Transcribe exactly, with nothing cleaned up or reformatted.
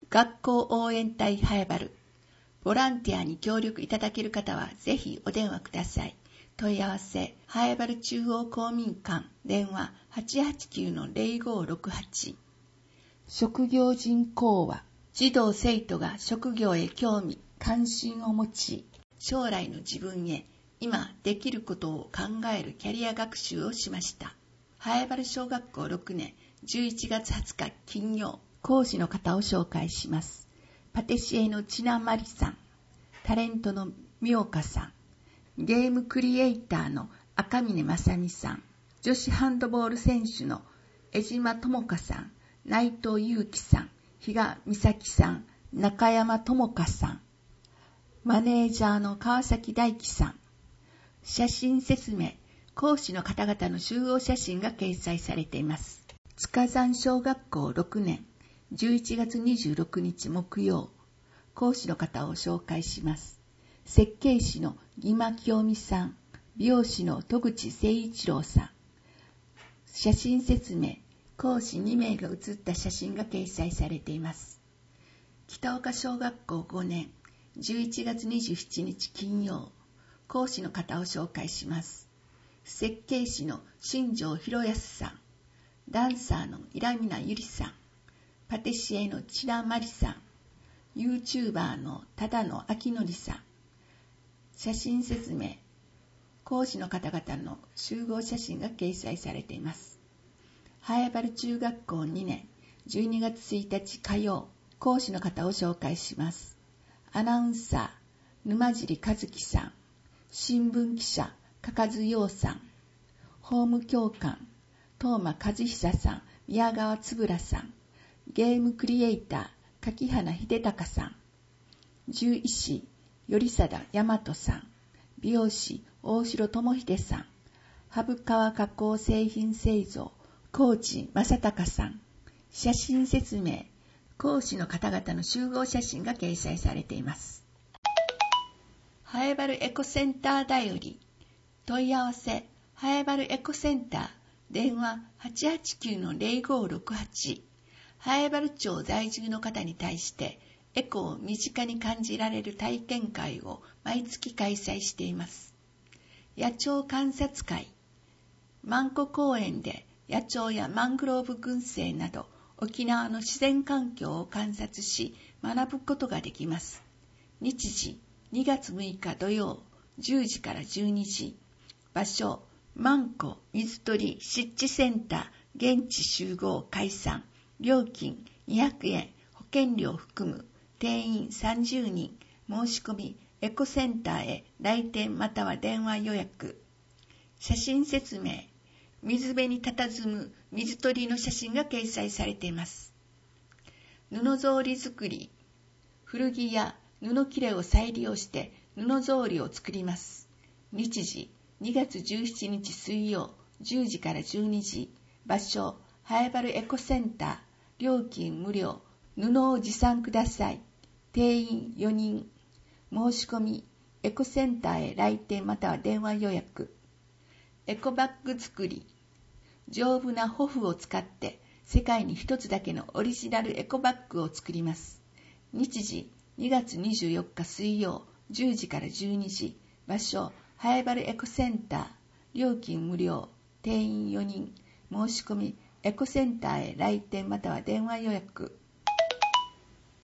学校応援隊はやばる。ボランティアに協力いただける方はぜひお電話ください。問い合わせ、はやばる中央公民館、電話 はちはちきゅうのゼロごろくはち。職業人講話、児童生徒が職業へ興味、関心を持ち、将来の自分へ、今できることを考えるキャリア学習をしました。はやばる小学校ろくねん、じゅういちがつはつか金曜、講師の方を紹介します。パティシエの千奈まりさん、タレントの妙香さん、ゲームクリエイターの赤嶺正美さん、女子ハンドボール選手の江島智香さん、内藤祐樹さん、比嘉美咲さん、中山智香さん、マネージャーの川崎大樹さん、写真説明、講師の方々の集合写真が掲載されています。塚山小学校ろくねん、じゅういちがつにじゅうろくにち木曜、講師の方を紹介します。設計士の義間清美さん、美容師の戸口誠一郎さん、写真説明、講師にめいが写った写真が掲載されています。北岡小学校ごねん、じゅういちがつにじゅうしちにち金曜、講師の方を紹介します。設計士の新庄博康さん、ダンサーのイラミナゆりさん、パティシエの千奈まりさん、YouTuber の忠野明則さん、写真説明、講師の方々の集合写真が掲載されています。はやばる中学校にねん、じゅうにがつついたち火曜、講師の方を紹介します。アナウンサー、沼尻和樹さん、新聞記者、加賀津陽さん、法務教官、東間和久さん、宮川つぶらさん、ゲームクリエイター、柿花秀隆さん、獣医師、頼貞大和さん、美容師、大城智秀さん、ハブ革加工製品製造、高知正隆さん、写真説明、講師の方々の集合写真が掲載されています。はやばるエコセンターだより、問い合わせ、はやばるエコセンター、電話 はちはちきゅうのゼロごろくはち。はやばる町在住の方に対してエコを身近に感じられる体験会を毎月開催しています。野鳥観察会、万湖公園で野鳥やマングローブ群生など沖縄の自然環境を観察し学ぶことができます。日時にがつむいか土曜じゅうじからじゅうにじ、場所万湖水鳥湿地センター現地集合解散、料金にひゃくえん、保険料含む、定員さんじゅうにん、申し込みエコセンターへ来店または電話予約。写真説明、水辺に佇む水鳥の写真が掲載されています。布草履作り、古着や布切れを再利用して布草履を作ります。日時にがつじゅうしちにち水曜じゅうじからじゅうにじ、場所はやばるエコセンター、料金無料、布を持参ください。定員よにん、申し込みエコセンターへ来店または電話予約。エコバッグ作り、丈夫なホフを使って世界に一つだけのオリジナルエコバッグを作ります。日時にがつにじゅうよっか水曜じゅうじからじゅうにじ、場所はやばるエコセンター、料金無料、定員よにん、申し込みエコセンターへ来店または電話予約。